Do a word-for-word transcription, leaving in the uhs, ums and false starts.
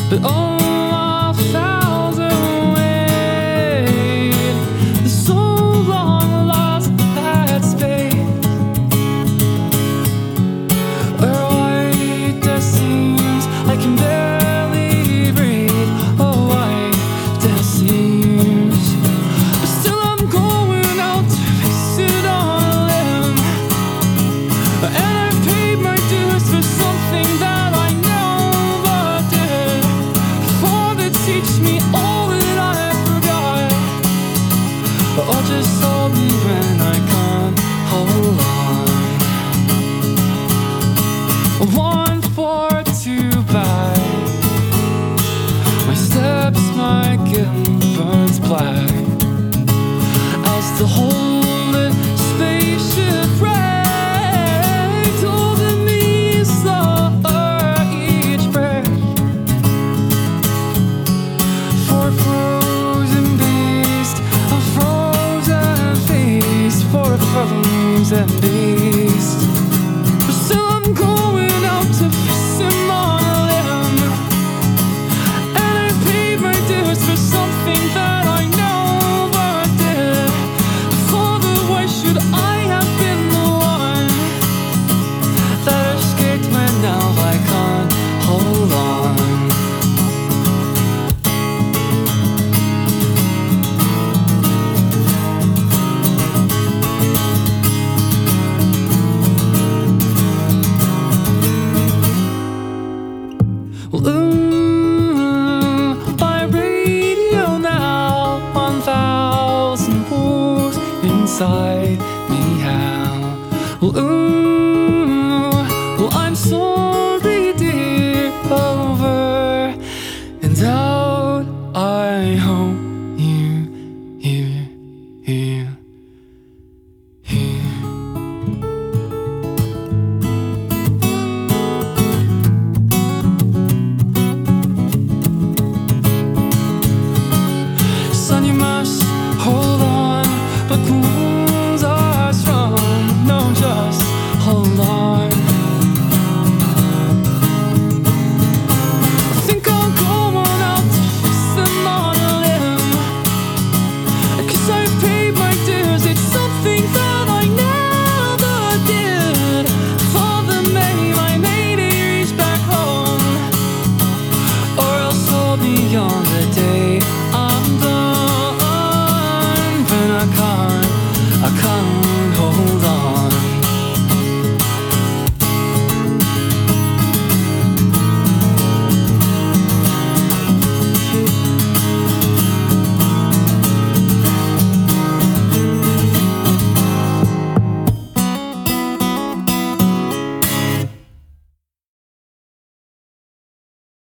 but oh, I found a way. The so long lost that space where white there seems I can barely breathe. Oh, white there seems, but still I'm going out to face it on a limb. And I've paid my dues for something that I never did, for to teach me all that I forgot, or just hold me when I can't hold on. One, four, two, bad. My steps, my guilt burns black as the whole spaceship wrecked over me, slower each breath. For a frozen beast, a frozen feast, for a frozen beast. But still I'm going out to face him on a limb, and I paid my dues for something that I never did. Father, why should I have been the one that escaped when now I can't hold on? Well, ooh, my radio now, one thousand wolves inside me howl. Well, ooh,